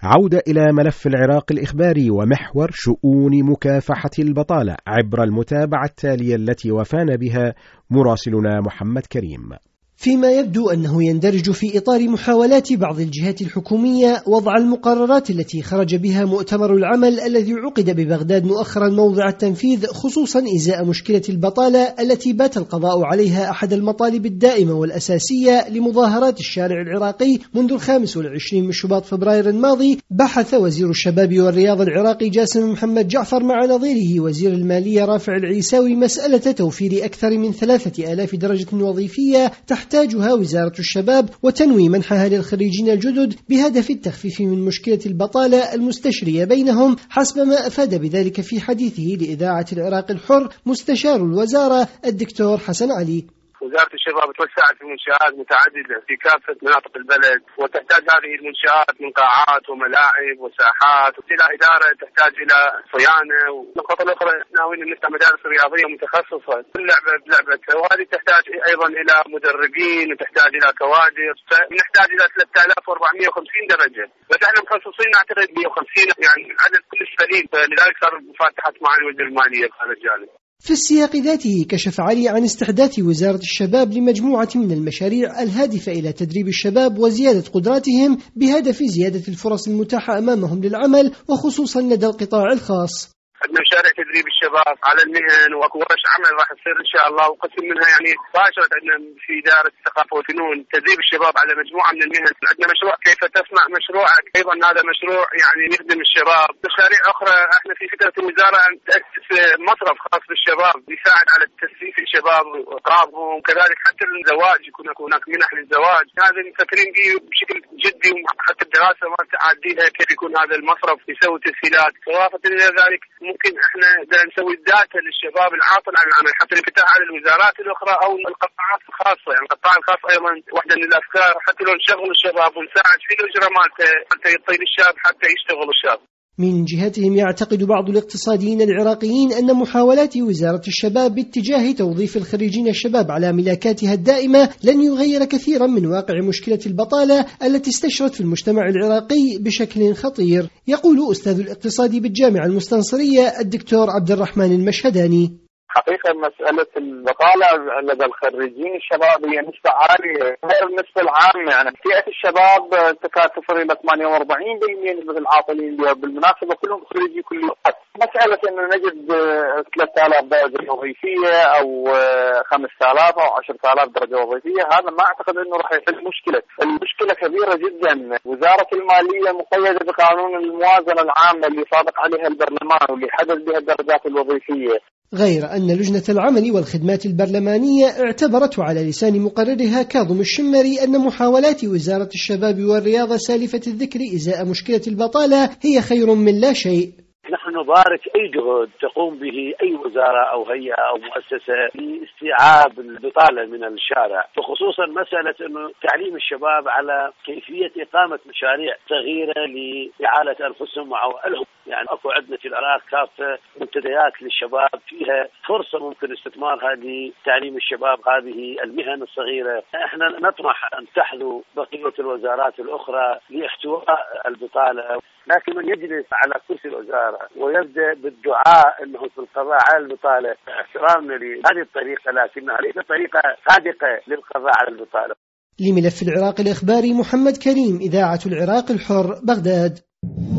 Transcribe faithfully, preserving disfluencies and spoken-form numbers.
عودة إلى ملف العراق الإخباري ومحور شؤون مكافحة البطالة عبر المتابعة التالية التي وفانا بها مراسلنا محمد كريم. فيما يبدو أنه يندرج في إطار محاولات بعض الجهات الحكومية وضع المقررات التي خرج بها مؤتمر العمل الذي عقد ببغداد مؤخرا موضع التنفيذ، خصوصا إزاء مشكلة البطالة التي بات القضاء عليها أحد المطالب الدائمة والأساسية لمظاهرات الشارع العراقي منذ الخامس والعشرين من شباط فبراير الماضي. بحث وزير الشباب والرياضة العراقي جاسم محمد جعفر مع نظيره وزير المالية رافع العيساوي مسألة توفير أكثر من ثلاثة آلاف درجة وظيفية تحتاجها وزارة الشباب وتنوي منحها للخريجين الجدد بهدف التخفيف من مشكلة البطالة المستشرية بينهم، حسب ما أفاد بذلك في حديثه لإذاعة العراق الحر مستشار الوزارة الدكتور حسن علي. وزارة الشباب توسعت في منشآت متعددة في كافة مناطق البلد، وتحتاج هذه المنشآت من قاعات وملاعب وساحات، إلى إدارة تحتاج إلى صيانة، والنقطة الأخرى ناويين نفتح مدارس رياضية متخصصة كل لعبة بلعبتها، وهذه تحتاج أيضا إلى مدربين وتحتاج إلى كوادر، فنحتاج إلى ثلاثة آلاف وأربعمائة وخمسين درجة، بس احنا مخصصين أعتقد مئة وخمسين، يعني عدد كلش قليل، فلذلك صار مفاتحة مع الوزير المالية في هذا الجانب. في السياق ذاته كشف علي عن استحداث وزارة الشباب لمجموعة من المشاريع الهادفة إلى تدريب الشباب وزيادة قدراتهم بهدف زيادة الفرص المتاحة أمامهم للعمل، وخصوصا لدى القطاع الخاص. عندنا مشاريع تدريب الشباب على المهن واكو ورش عمل راح تصير ان شاء الله، وقسم منها يعني باشرت عندنا في اداره الثقافه والفنون تدريب الشباب على مجموعه من المهن. عندنا مشروع كيف تصنع مشروعك، ايضا هذا مشروع يعني يخدم الشباب. مشاريع اخرى احنا في فكره الوزاره ان تاسس مصرف خاص بالشباب يساعد على تسليف الشباب واقراضهم، وكذلك حتى الزواج يكون هناك منح للزواج. هذا مفكرين به بشكل جدي، وحتى الدراسه ما تعديها كيف يكون هذا المصرف يسوي تسهيلات. اضافه الى ذلك ممكن احنا نسوي داتا للشباب العاطل عن العمل حتى الانفتاح على الوزارات الاخرى او القطاعات الخاصه، يعني القطاع الخاص ايضا واحده من الافكار حتى لو نشغل الشباب ونساعد في الاجره مالته حتى يطيل الشاب حتى يشتغل الشاب. من جهتهم يعتقد بعض الاقتصاديين العراقيين أن محاولات وزارة الشباب باتجاه توظيف الخريجين الشباب على ملاكاتها الدائمة لن يغير كثيرا من واقع مشكلة البطالة التي استشرت في المجتمع العراقي بشكل خطير. يقول أستاذ الاقتصاد بالجامعة المستنصرية الدكتور عبد الرحمن المشهداني: حقيقة مسألة البطالة لدى الخريجين الشباب هي نسبة عالية غير النسبة العامة، يعني فئة الشباب تكاد تصل إلى ثمانية وأربعين بالمئة نسبة العاطلين، بالمناسبة كلهم خريجي كليات. مسألة إنه نجد ثلاثة آلاف درجة وظيفية أو خمسة آلاف أو عشرة آلاف درجة وظيفية، هذا ما أعتقد إنه راح يحل مشكلة. المشكلة كبيرة جدا. وزارة المالية مقيدة بقانون الموازنة العامة اللي صادق عليها البرلمان واللي حدد بها الدرجات الوظيفية، غير أن لجنة العمل والخدمات البرلمانية اعتبرته على لسان مقررها كاظم الشمري أن محاولات وزارة الشباب والرياضة سالفة الذكر إزاء مشكلة البطالة هي خير من لا شيء. نحن نبارك أي جهد تقوم به أي وزارة أو هيئة أو مؤسسة لاستيعاب البطالة من الشارع، وخصوصا مسألة أنه تعليم الشباب على كيفية إقامة مشاريع صغيرة لإعالة أنفسهم وعوائلهم. يعني أكو عندنا في العراق كافة منتديات للشباب فيها فرصة ممكن استثمارها لتعليم الشباب هذه المهن الصغيرة. احنا نطمح أن تحذو بقية الوزارات الأخرى لاحتواء البطالة، لكن من يجلس على كرسي الوزارة ويبدأ بالدعاء أنه في القضاء على البطالة، احترامنا لهذه الطريقة لكنها ليست طريقة صادقة للقضاء على البطالة. لملف العراق الإخباري محمد كريم، إذاعة العراق الحر، بغداد.